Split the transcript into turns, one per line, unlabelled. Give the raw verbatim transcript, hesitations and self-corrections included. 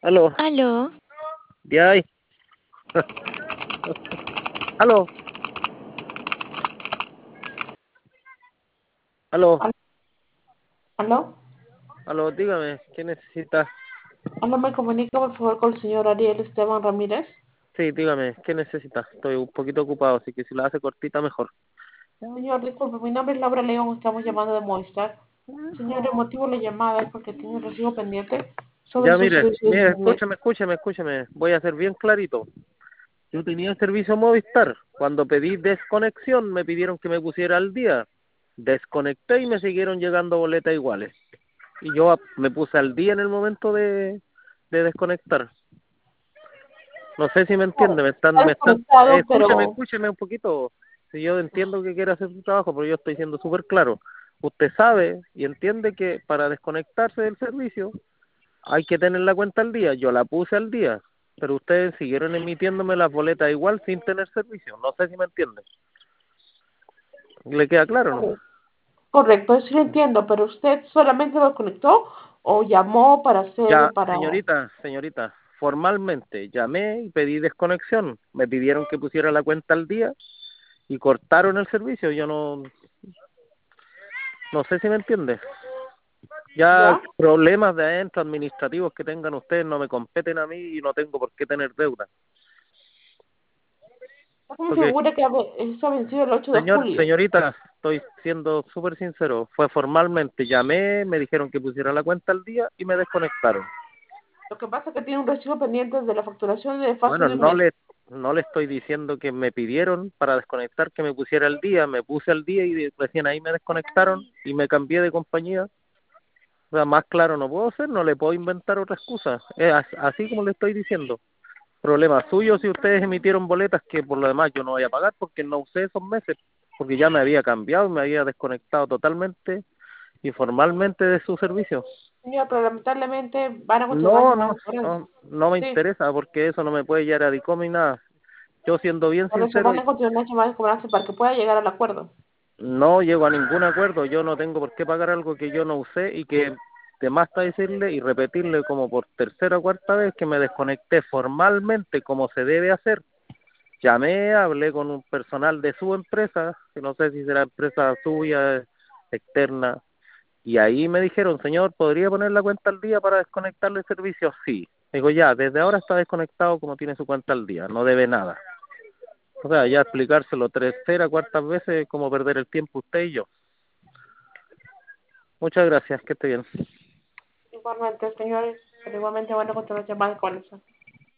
Aló,
Aló,
¿de ahí? Aló, aló,
Al- ¿Aló?
aló, dígame, ¿qué necesita?
¿Aló me comunica por favor con el señor Ariel Esteban Ramírez?
Sí, dígame, ¿qué necesita? Estoy un poquito ocupado, así que si la hace cortita, mejor.
Señor, disculpe, mi nombre es Laura León, estamos llamando de Movistar. Señor, el motivo de la llamada es porque tiene un recibo pendiente sobre
Ya,
su
mire,
servicio de
mire,
internet.
escúchame, escúchame, escúchame. Voy a ser bien clarito. Yo tenía servicio Movistar. Cuando pedí desconexión, me pidieron que me pusiera al día. Desconecté y me siguieron llegando boletas iguales. Y yo a- me puse al día en el momento de, de desconectar. No sé si me
Claro,
entiende, me están,
está
me están, eh,
desconectado,
escúcheme,
pero
escúcheme un poquito. Si yo entiendo que quiere hacer su trabajo, pero yo estoy siendo súper claro. Usted sabe y entiende que para desconectarse del servicio hay que tener la cuenta al día. Yo la puse al día, pero ustedes siguieron emitiéndome las boletas igual sin tener servicio. No sé si me entiende. ¿Le queda claro o no?
correcto, correcto, sí lo entiendo, pero usted solamente lo conectó o llamó para
Ya,
hacer, para...
señorita, señorita, formalmente llamé y pedí desconexión. Me pidieron que pusiera la cuenta al día y cortaron el servicio. Yo no, no sé si me entiende. Ya
¿Ya?
problemas de adentro administrativos que tengan ustedes no me competen a mí y no tengo por qué tener deuda.
¿Estás
Porque,
segura que habe- está vencido el ocho de
señor,
julio?
señorita, estoy siendo súper sincero. Fue formalmente, llamé, me dijeron que pusiera la cuenta al día y me desconectaron.
Lo que pasa es que tiene un recibo pendiente de la facturación de fase
Bueno,
de un
no
mes.
le, no le estoy diciendo que me pidieron para desconectar que me pusiera al día. Me puse al día y de- recién ahí me desconectaron y me cambié de compañía. O sea, más claro no puedo ser, no le puedo inventar otra excusa. Es as- así como le estoy diciendo. Problema suyo si ustedes emitieron boletas que por lo demás yo no voy a pagar porque no usé esos meses, porque ya me había cambiado, me había desconectado totalmente y formalmente de su servicio.
Señor, pero lamentablemente van a continuar
No, no,
llamando por eso.
no, no me
Sí,
interesa porque eso no me puede llevar a DICOM ni nada. Yo siendo bien
por eso
sincero,
van a continuar llamando y cobrarse para que pueda llegar al acuerdo.
no llego a ningún acuerdo, yo no tengo por qué pagar algo que yo no usé y que de más está decirle y repetirle como por tercera o cuarta vez que me desconecté formalmente como se debe hacer. Llamé, hablé con un personal de su empresa, que no sé si será empresa suya, externa, y ahí me dijeron, señor, ¿podría poner la cuenta al día para desconectarle el servicio? Sí. Digo, ya, desde ahora está desconectado como tiene su cuenta al día, no debe nada. O sea, ya explicárselo tercera, cuartas veces es como perder el tiempo usted y yo. Muchas gracias, que esté bien.
Igualmente, señores, pero igualmente van a continuar llamando con eso.